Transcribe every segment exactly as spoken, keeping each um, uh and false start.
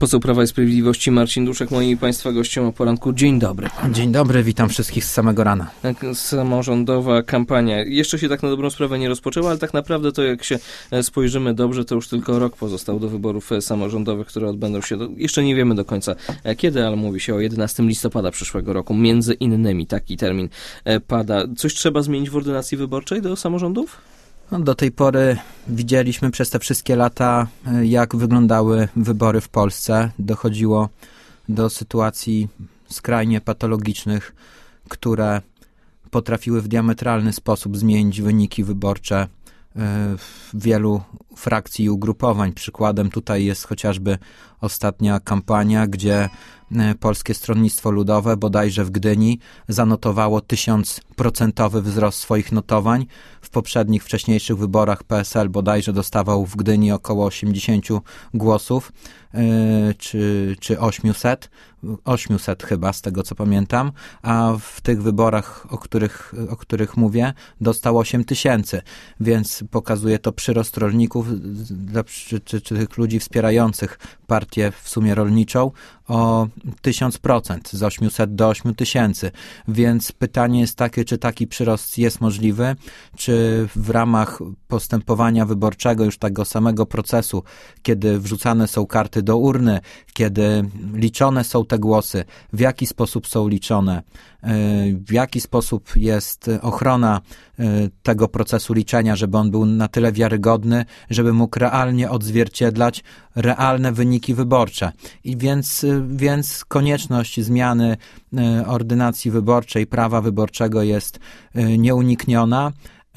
Poseł Prawa i Sprawiedliwości Marcin Duszek, moim i Państwa gościem o poranku. Dzień dobry. Dzień dobry, witam wszystkich z samego rana. Tak, samorządowa kampania jeszcze się tak na dobrą sprawę nie rozpoczęła, ale tak naprawdę to jak się spojrzymy dobrze, to już tylko rok pozostał do wyborów samorządowych, które odbędą się, do, jeszcze nie wiemy do końca kiedy, ale mówi się o jedenastego listopada przyszłego roku. Między innymi taki termin pada. Coś trzeba zmienić w ordynacji wyborczej do samorządów? No, do tej pory widzieliśmy przez te wszystkie lata, jak wyglądały wybory w Polsce. Dochodziło do sytuacji skrajnie patologicznych, które potrafiły w diametralny sposób zmienić wyniki wyborcze wielu frakcji i ugrupowań. Przykładem tutaj jest chociażby ostatnia kampania, gdzie Polskie Stronnictwo Ludowe bodajże w Gdyni zanotowało tysiącprocentowy wzrost swoich notowań. W poprzednich, wcześniejszych wyborach P S L bodajże dostawał w Gdyni około osiemdziesiąt głosów, czy, czy osiemset, osiemset chyba, z tego co pamiętam, a w tych wyborach, o których, o których mówię, dostał osiem tysięcy, więc pokazuje to przyrost rolników, dla, czy, czy, czy tych ludzi wspierających partię w sumie rolniczą o tysiąc procent, z osiemset do ośmiu tysięcy, więc pytanie jest takie, czy taki przyrost jest możliwy, czy w ramach postępowania wyborczego, już tego samego procesu, kiedy wrzucane są karty do urny, kiedy liczone są te głosy, w jaki sposób są liczone, w jaki sposób jest ochrona tego procesu liczenia, żeby on był na tyle wiarygodny, żeby mógł realnie odzwierciedlać realne wyniki wyborcze. I więc, więc konieczność zmiany ordynacji wyborczej, prawa wyborczego jest nieunikniona.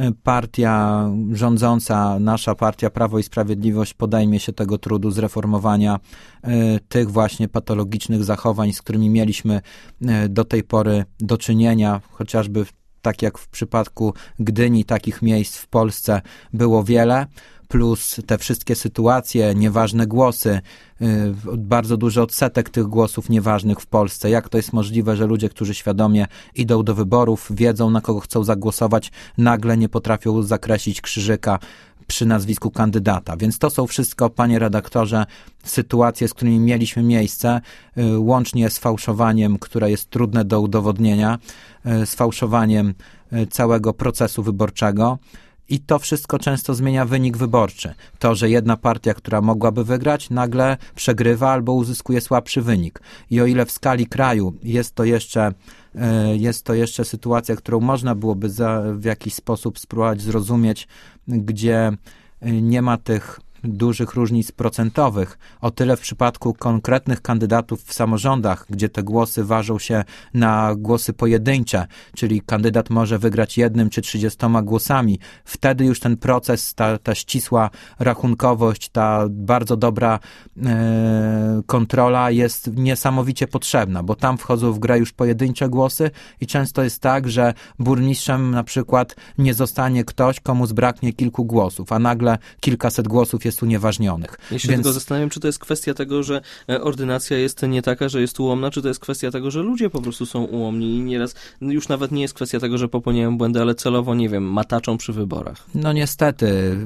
Partia rządząca, nasza partia Prawo i Sprawiedliwość podejmie się tego trudu zreformowania y, tych właśnie patologicznych zachowań, z którymi mieliśmy y, do tej pory do czynienia, chociażby tak jak w przypadku Gdyni, takich miejsc w Polsce było wiele, plus te wszystkie sytuacje, nieważne głosy, yy, bardzo duży odsetek tych głosów nieważnych w Polsce. Jak to jest możliwe, że ludzie, którzy świadomie idą do wyborów, wiedzą, na kogo chcą zagłosować, nagle nie potrafią zakreślić krzyżyka przy nazwisku kandydata. Więc to są wszystko, panie redaktorze, sytuacje, z którymi mieliśmy miejsce, yy, łącznie z fałszowaniem, które jest trudne do udowodnienia, yy, z fałszowaniem yy, całego procesu wyborczego. I to wszystko często zmienia wynik wyborczy. To, że jedna partia, która mogłaby wygrać, nagle przegrywa albo uzyskuje słabszy wynik. I o ile w skali kraju jest to jeszcze, jest to jeszcze sytuacja, którą można byłoby za, w jakiś sposób spróbować zrozumieć, gdzie nie ma tych dużych różnic procentowych, o tyle w przypadku konkretnych kandydatów w samorządach, gdzie te głosy ważą się na głosy pojedyncze, czyli kandydat może wygrać jednym czy trzydziestoma głosami, wtedy już ten proces, ta, ta ścisła rachunkowość, ta bardzo dobra e, kontrola jest niesamowicie potrzebna, bo tam wchodzą w grę już pojedyncze głosy i często jest tak, że burmistrzem na przykład nie zostanie ktoś, komu zbraknie kilku głosów, a nagle kilkaset głosów jest unieważnionych. Ja się Więc... tylko zastanawiam, czy to jest kwestia tego, że ordynacja jest nie taka, że jest ułomna, czy to jest kwestia tego, że ludzie po prostu są ułomni i nieraz już nawet nie jest kwestia tego, że popełniają błędy, ale celowo, nie wiem, mataczą przy wyborach. No niestety,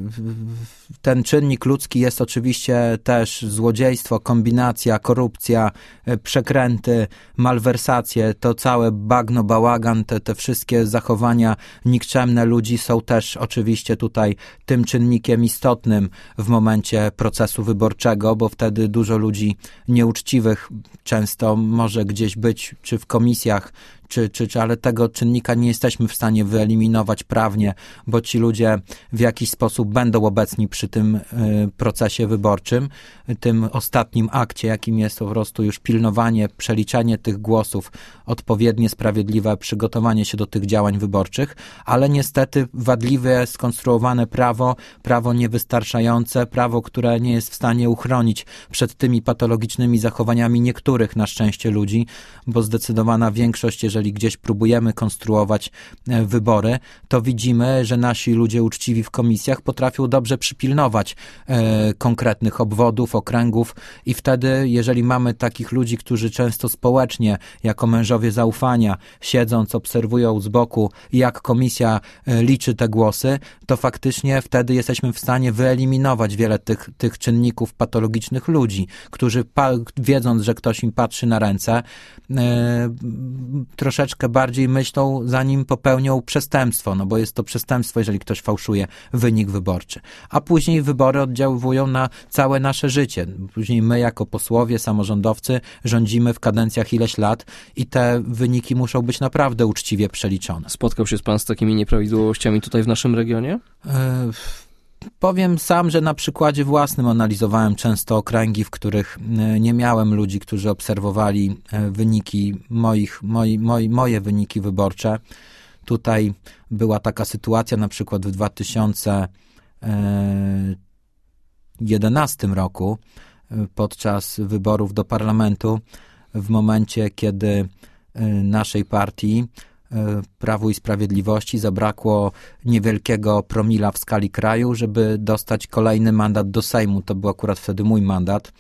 ten czynnik ludzki jest oczywiście też złodziejstwo, kombinacja, korupcja, przekręty, malwersacje, to całe bagno, bałagan, te, te wszystkie zachowania nikczemne ludzi są też oczywiście tutaj tym czynnikiem istotnym w momencie procesu wyborczego, bo wtedy dużo ludzi nieuczciwych często może gdzieś być, czy w komisjach, Czy, czy, czy, ale tego czynnika nie jesteśmy w stanie wyeliminować prawnie, bo ci ludzie w jakiś sposób będą obecni przy tym y, procesie wyborczym, tym ostatnim akcie, jakim jest po prostu już pilnowanie, przeliczenie tych głosów, odpowiednie, sprawiedliwe przygotowanie się do tych działań wyborczych, ale niestety wadliwie skonstruowane prawo, prawo niewystarczające, prawo, które nie jest w stanie uchronić przed tymi patologicznymi zachowaniami niektórych na szczęście ludzi, bo zdecydowana większość, jeżeli jeżeli gdzieś próbujemy konstruować wybory, to widzimy, że nasi ludzie uczciwi w komisjach potrafią dobrze przypilnować e, konkretnych obwodów, okręgów i wtedy, jeżeli mamy takich ludzi, którzy często społecznie, jako mężowie zaufania, siedząc, obserwują z boku, jak komisja e, liczy te głosy, to faktycznie wtedy jesteśmy w stanie wyeliminować wiele tych, tych czynników patologicznych ludzi, którzy pa, wiedząc, że ktoś im patrzy na ręce, e, troszeczkę bardziej myślą, zanim popełnią przestępstwo, no bo jest to przestępstwo, jeżeli ktoś fałszuje wynik wyborczy. A później wybory oddziaływują na całe nasze życie. Później my jako posłowie, samorządowcy rządzimy w kadencjach ileś lat i te wyniki muszą być naprawdę uczciwie przeliczone. Spotkał się pan z takimi nieprawidłowościami tutaj w naszym regionie? E, Powiem sam, że na przykładzie własnym analizowałem często okręgi, w których nie miałem ludzi, którzy obserwowali wyniki moich, moi, moi, moje wyniki wyborcze. Tutaj była taka sytuacja na przykład w dwa tysiące jedenastym roku podczas wyborów do parlamentu, w momencie, kiedy naszej partii Prawu i Sprawiedliwości zabrakło niewielkiego promila w skali kraju, żeby dostać kolejny mandat do Sejmu. To był akurat wtedy mój mandat.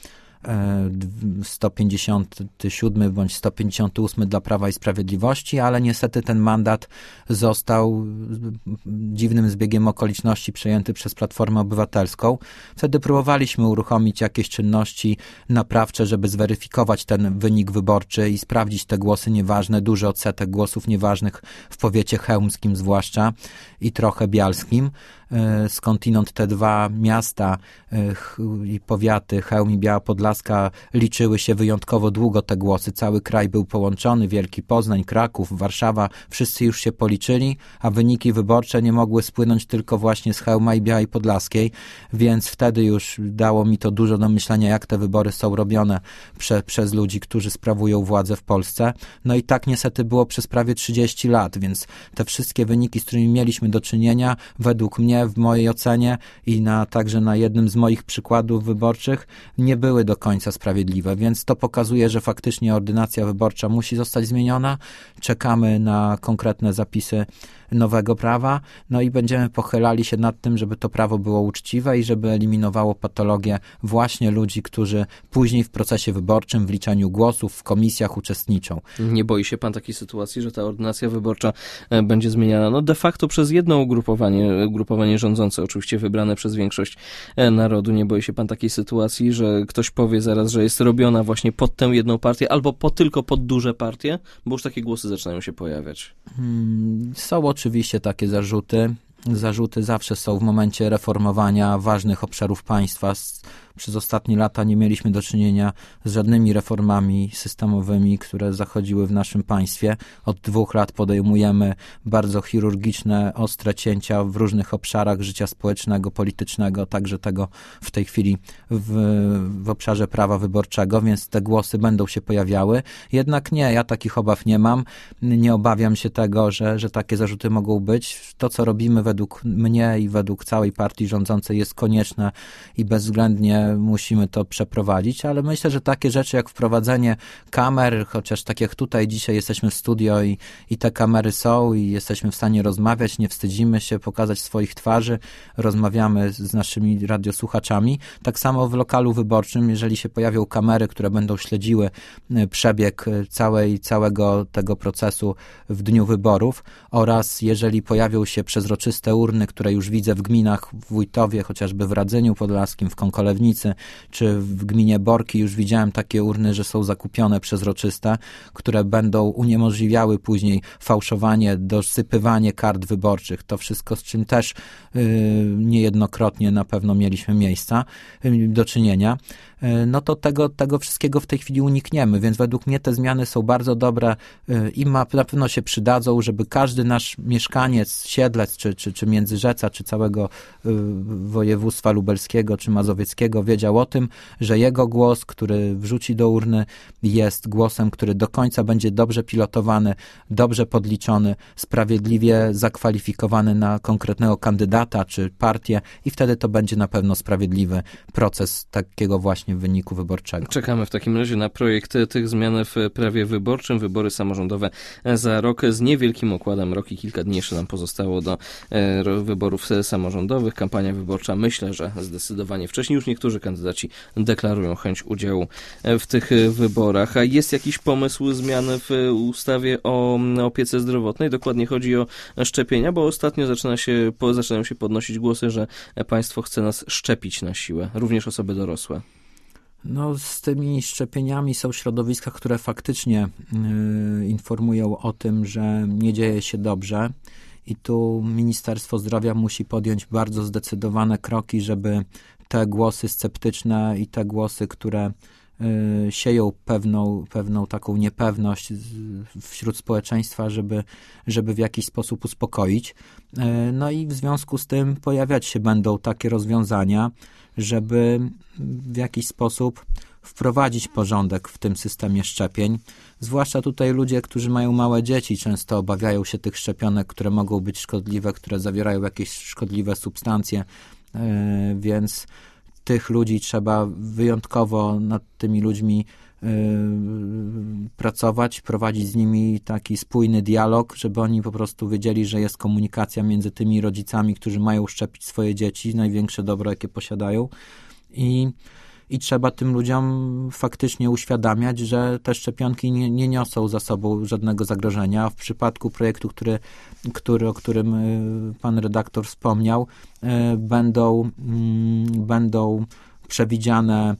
sto pięćdziesiąty siódmy bądź sto pięćdziesiąty ósmy dla Prawa i Sprawiedliwości, ale niestety ten mandat został dziwnym zbiegiem okoliczności przejęty przez Platformę Obywatelską. Wtedy próbowaliśmy uruchomić jakieś czynności naprawcze, żeby zweryfikować ten wynik wyborczy i sprawdzić te głosy nieważne, duży odsetek głosów nieważnych w powiecie chełmskim zwłaszcza i trochę bialskim. Skądinąd te dwa miasta i powiaty, Chełm i Biała Podlaska, liczyły się wyjątkowo długo te głosy. Cały kraj był połączony, Wielki Poznań, Kraków, Warszawa, wszyscy już się policzyli, a wyniki wyborcze nie mogły spłynąć tylko właśnie z Chełma i Białej Podlaskiej, więc wtedy już dało mi to dużo do myślenia, jak te wybory są robione prze, przez ludzi, którzy sprawują władzę w Polsce. No i tak niestety było przez prawie trzydzieści lat, więc te wszystkie wyniki, z którymi mieliśmy do czynienia, według mnie, w mojej ocenie i na, także na jednym z moich przykładów wyborczych, nie były do końca sprawiedliwe, więc to pokazuje, że faktycznie ordynacja wyborcza musi zostać zmieniona. Czekamy na konkretne zapisy nowego prawa, no i będziemy pochylali się nad tym, żeby to prawo było uczciwe i żeby eliminowało patologię właśnie ludzi, którzy później w procesie wyborczym, w liczeniu głosów, w komisjach uczestniczą. Nie boi się pan takiej sytuacji, że ta ordynacja wyborcza będzie zmieniana no de facto przez jedno ugrupowanie, ugrupowanie rządzące, oczywiście wybrane przez większość narodu. Nie boi się pan takiej sytuacji, że ktoś powie zaraz, że jest robiona właśnie pod tę jedną partię albo po, tylko pod duże partie, bo już takie głosy zaczynają się pojawiać. Hmm, są oczywiście takie zarzuty. Zarzuty zawsze są w momencie reformowania ważnych obszarów państwa. Przez ostatnie lata nie mieliśmy do czynienia z żadnymi reformami systemowymi, które zachodziły w naszym państwie. Od dwóch lat podejmujemy bardzo chirurgiczne, ostre cięcia w różnych obszarach życia społecznego, politycznego, także tego w tej chwili w, w obszarze prawa wyborczego, więc te głosy będą się pojawiały. Jednak nie, ja takich obaw nie mam. Nie obawiam się tego, że, że takie zarzuty mogą być. To, co robimy według mnie i według całej partii rządzącej jest konieczne i bezwzględnie musimy to przeprowadzić, ale myślę, że takie rzeczy jak wprowadzenie kamer, chociaż tak jak tutaj dzisiaj jesteśmy w studio i, i te kamery są i jesteśmy w stanie rozmawiać, nie wstydzimy się pokazać swoich twarzy, rozmawiamy z naszymi radiosłuchaczami. Tak samo w lokalu wyborczym, jeżeli się pojawią kamery, które będą śledziły przebieg całej, całego tego procesu w dniu wyborów oraz jeżeli pojawią się przezroczyste urny, które już widzę w gminach, w Wójtowie, chociażby w Radzyniu Podlaskim, w Konkolewnicy, czy w gminie Borki już widziałem takie urny, że są zakupione przezroczyste, które będą uniemożliwiały później fałszowanie, dosypywanie kart wyborczych. To wszystko, z czym też yy, niejednokrotnie na pewno mieliśmy miejsca yy, do czynienia. Yy, no to tego, tego wszystkiego w tej chwili unikniemy, więc według mnie te zmiany są bardzo dobre yy, i ma, na pewno się przydadzą, żeby każdy nasz mieszkaniec, Siedlec, czy, czy, czy Międzyrzeca, czy całego yy, województwa lubelskiego, czy mazowieckiego wyborczego wiedział o tym, że jego głos, który wrzuci do urny, jest głosem, który do końca będzie dobrze pilotowany, dobrze podliczony, sprawiedliwie zakwalifikowany na konkretnego kandydata czy partię i wtedy to będzie na pewno sprawiedliwy proces takiego właśnie wyniku wyborczego. Czekamy w takim razie na projekt tych zmian w prawie wyborczym. Wybory samorządowe za rok z niewielkim układem. Rok i kilka dni jeszcze nam pozostało do e, wyborów samorządowych. Kampania wyborcza, myślę, że zdecydowanie wcześniej. Już niektórzy kandydaci deklarują chęć udziału w tych wyborach. A jest jakiś pomysł zmiany w ustawie o opiece zdrowotnej? Dokładnie chodzi o szczepienia, bo ostatnio zaczyna się, po, zaczynają się podnosić głosy, że państwo chce nas szczepić na siłę, również osoby dorosłe. No, z tymi szczepieniami są środowiska, które faktycznie yy, informują o tym, że nie dzieje się dobrze i tu Ministerstwo Zdrowia musi podjąć bardzo zdecydowane kroki, żeby te głosy sceptyczne i te głosy, które yy, sieją pewną, pewną taką niepewność wśród społeczeństwa, żeby, żeby w jakiś sposób uspokoić. Yy, no i w związku z tym pojawiać się będą takie rozwiązania, żeby w jakiś sposób wprowadzić porządek w tym systemie szczepień. Zwłaszcza tutaj ludzie, którzy mają małe dzieci, często obawiają się tych szczepionek, które mogą być szkodliwe, które zawierają jakieś szkodliwe substancje, yy, więc tych ludzi trzeba wyjątkowo nad tymi ludźmi yy, pracować, prowadzić z nimi taki spójny dialog, żeby oni po prostu wiedzieli, że jest komunikacja między tymi rodzicami, którzy mają szczepić swoje dzieci, największe dobro, jakie posiadają i I trzeba tym ludziom faktycznie uświadamiać, że te szczepionki nie, nie niosą za sobą żadnego zagrożenia. W przypadku projektu, który, który, o którym pan redaktor wspomniał, będą, będą przewidziane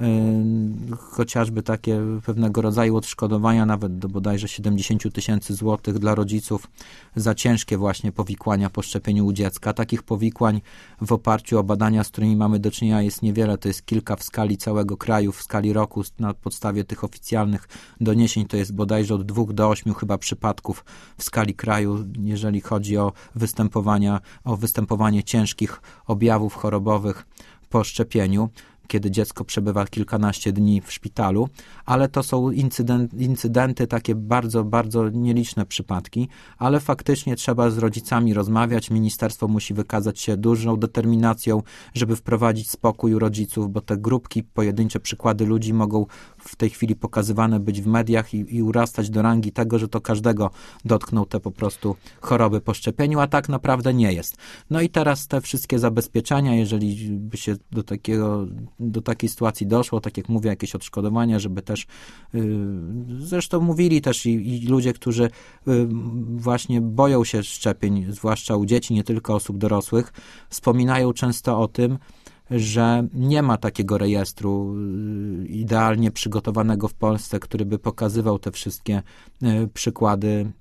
chociażby takie pewnego rodzaju odszkodowania, nawet do bodajże siedemdziesiąt tysięcy złotych dla rodziców za ciężkie właśnie powikłania po szczepieniu u dziecka. Takich powikłań w oparciu o badania, z którymi mamy do czynienia, jest niewiele. To jest kilka w skali całego kraju, w skali roku. Na podstawie tych oficjalnych doniesień to jest bodajże od dwóch do ośmiu chyba przypadków w skali kraju, jeżeli chodzi o występowania, o występowanie ciężkich objawów chorobowych po szczepieniu, kiedy dziecko przebywa kilkanaście dni w szpitalu, ale to są incydent, incydenty, takie bardzo, bardzo nieliczne przypadki, ale faktycznie trzeba z rodzicami rozmawiać. Ministerstwo musi wykazać się dużą determinacją, żeby wprowadzić spokój u rodziców, bo te grupki, pojedyncze przykłady ludzi mogą w tej chwili pokazywane być w mediach i, i urastać do rangi tego, że to każdego dotkną te po prostu choroby po szczepieniu, a tak naprawdę nie jest. No i teraz te wszystkie zabezpieczenia, jeżeli by się do takiego do takiej sytuacji doszło, tak jak mówię, jakieś odszkodowania, żeby też, yy, zresztą mówili też i, i ludzie, którzy yy, właśnie boją się szczepień, zwłaszcza u dzieci, nie tylko osób dorosłych, wspominają często o tym, że nie ma takiego rejestru yy, idealnie przygotowanego w Polsce, który by pokazywał te wszystkie yy, przykłady.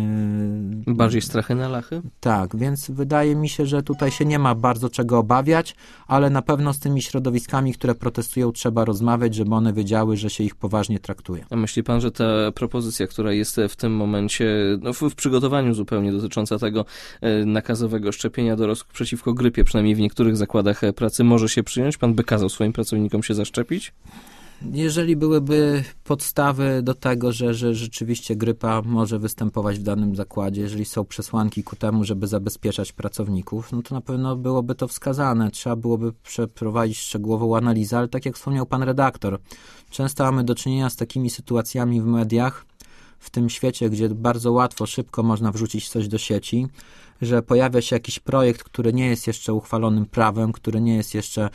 Bardziej strachy na lachy? Tak, więc wydaje mi się, że tutaj się nie ma bardzo czego obawiać, ale na pewno z tymi środowiskami, które protestują, trzeba rozmawiać, żeby one wiedziały, że się ich poważnie traktuje. A myśli pan, że ta propozycja, która jest w tym momencie no w, w przygotowaniu zupełnie dotycząca tego e, nakazowego szczepienia dorosłych przeciwko grypie, przynajmniej w niektórych zakładach pracy, może się przyjąć? Pan by kazał swoim pracownikom się zaszczepić? Jeżeli byłyby podstawy do tego, że, że rzeczywiście grypa może występować w danym zakładzie, jeżeli są przesłanki ku temu, żeby zabezpieczać pracowników, no to na pewno byłoby to wskazane. Trzeba byłoby przeprowadzić szczegółową analizę, ale tak jak wspomniał pan redaktor, często mamy do czynienia z takimi sytuacjami w mediach, w tym świecie, gdzie bardzo łatwo, szybko można wrzucić coś do sieci, że pojawia się jakiś projekt, który nie jest jeszcze uchwalonym prawem, który nie jest jeszcze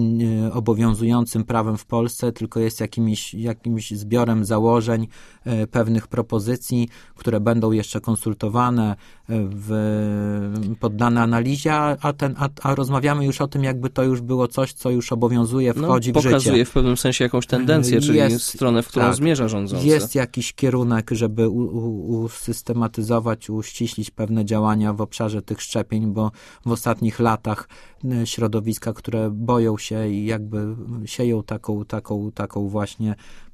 y, obowiązującym prawem w Polsce, tylko jest jakimś, jakimś zbiorem założeń, y, pewnych propozycji, które będą jeszcze konsultowane, y, w, poddane analizie, a, ten, a, a rozmawiamy już o tym, jakby to już było coś, co już obowiązuje, wchodzi no, w życie. Pokazuje w pewnym sensie jakąś tendencję, czyli jest, stronę, w którą tak, zmierza rządzący. Jest jakiś kierunek, żeby u, u, usystematyzować, uściślić pewne działania w obszarze tych szczepień, bo w ostatnich latach środowiska, które boją się i jakby sieją taką, taką, taką właśnie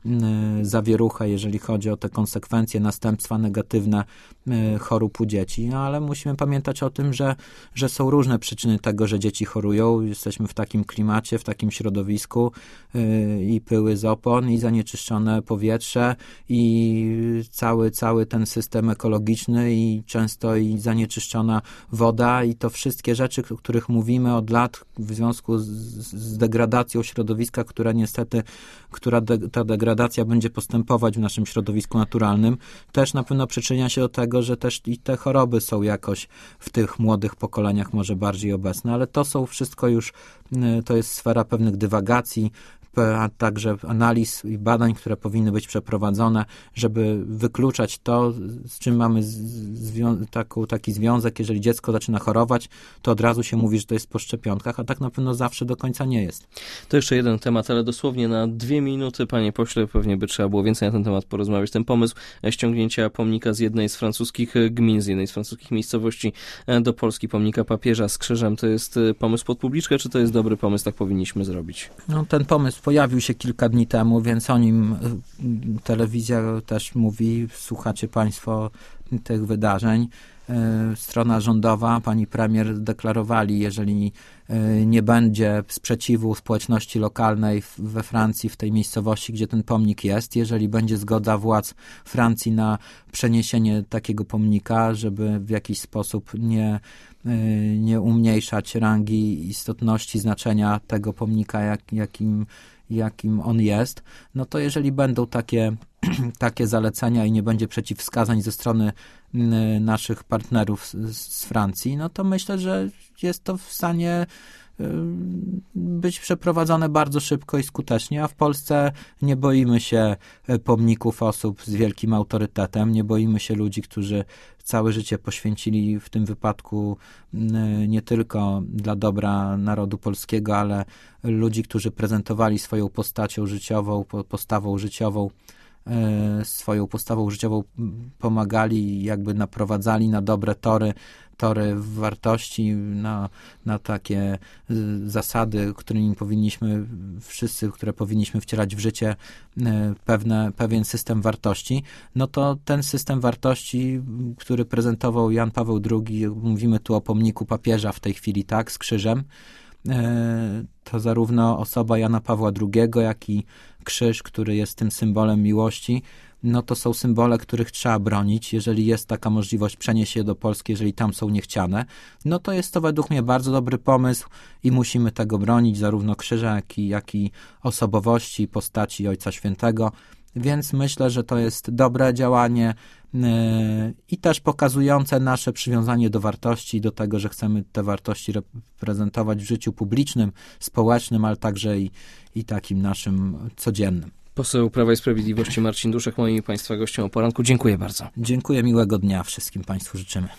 zawieruchę, jeżeli chodzi o te konsekwencje, następstwa negatywne chorób u dzieci, no, ale musimy pamiętać o tym, że, że są różne przyczyny tego, że dzieci chorują. Jesteśmy w takim klimacie, w takim środowisku i pyły z opon, i zanieczyszczone powietrze, i cały, cały ten system ekologiczny, i często i zanieczyszczona woda, i to wszystkie rzeczy, o których mówimy od lat w związku z, z degradacją środowiska, która niestety, która de, ta degradacja będzie postępować w naszym środowisku naturalnym, też na pewno przyczynia się do tego, że też i te choroby są jakoś w tych młodych pokoleniach może bardziej obecne, ale to są wszystko już, to jest sfera pewnych dywagacji, a także analiz i badań, które powinny być przeprowadzone, żeby wykluczać to, z czym mamy zwią- taką, taki związek. Jeżeli dziecko zaczyna chorować, to od razu się mówi, że to jest po szczepionkach, a tak na pewno zawsze do końca nie jest. To jeszcze jeden temat, ale dosłownie na dwie minuty, panie pośle, pewnie by trzeba było więcej na ten temat porozmawiać. Ten pomysł ściągnięcia pomnika z jednej z francuskich gmin, z jednej z francuskich miejscowości do Polski, pomnika papieża z krzyżem, to jest pomysł pod publiczkę, czy to jest dobry pomysł, tak powinniśmy zrobić? No, ten pomysł pojawił się kilka dni temu, więc o nim telewizja też mówi, słuchacie państwo tych wydarzeń. Strona rządowa, pani premier deklarowali, jeżeli nie będzie sprzeciwu społeczności lokalnej we Francji, w tej miejscowości, gdzie ten pomnik jest, jeżeli będzie zgoda władz Francji na przeniesienie takiego pomnika, żeby w jakiś sposób nie, nie umniejszać rangi, istotności, znaczenia tego pomnika, jak, jakim jakim on jest, no to jeżeli będą takie, takie zalecenia i nie będzie przeciwwskazań ze strony naszych partnerów z, z Francji, no to myślę, że jest to w stanie być przeprowadzone bardzo szybko i skutecznie, a w Polsce nie boimy się pomników osób z wielkim autorytetem, nie boimy się ludzi, którzy całe życie poświęcili w tym wypadku nie tylko dla dobra narodu polskiego, ale ludzi, którzy prezentowali swoją postacią życiową, postawą życiową, swoją postawą życiową pomagali, jakby naprowadzali na dobre tory, tory wartości, na, na takie zasady, którymi powinniśmy wszyscy, które powinniśmy wcielać w życie, pewne, pewien system wartości, no to ten system wartości, który prezentował Jan Paweł drugi, mówimy tu o pomniku papieża w tej chwili, tak, z krzyżem, to zarówno osoba Jana Pawła drugiego, jak i krzyż, który jest tym symbolem miłości, no to są symbole, których trzeba bronić. Jeżeli jest taka możliwość, przenieść je do Polski, jeżeli tam są niechciane, no to jest to według mnie bardzo dobry pomysł i musimy tego bronić, zarówno krzyża, jak i, jak i osobowości, postaci Ojca Świętego. Więc myślę, że to jest dobre działanie yy, i też pokazujące nasze przywiązanie do wartości, do tego, że chcemy te wartości reprezentować w życiu publicznym, społecznym, ale także i, i takim naszym codziennym. Poseł Prawa i Sprawiedliwości Marcin Duszek, moim i państwa gościem o poranku. Dziękuję bardzo. Dziękuję, miłego dnia wszystkim państwu życzymy.